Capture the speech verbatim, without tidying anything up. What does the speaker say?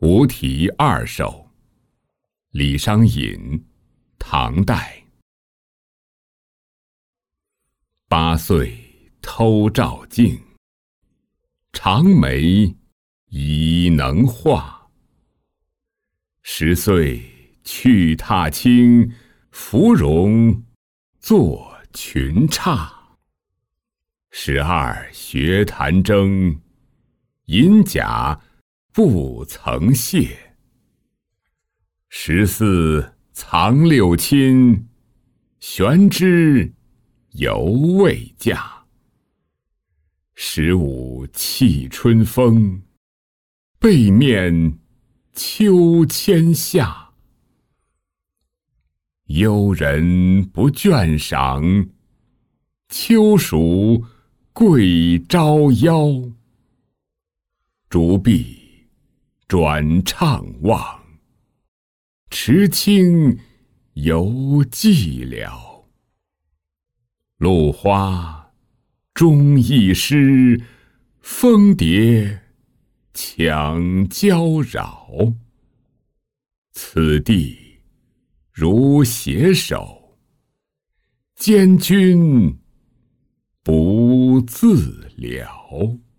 无题二首，李商隐，唐代。八岁偷照镜，长眉已能画。十岁去踏青，芙蓉作裙叉。十二学弹筝，银甲不曾谢。十四藏六亲，悬枝犹未嫁。十五气春风，背面秋千下。幽人不倦赏，秋暑桂朝腰。竹壁转怅望，池清犹寂寥。露花终易失，蜂蝶抢娇扰。此地如携手，监君不自了。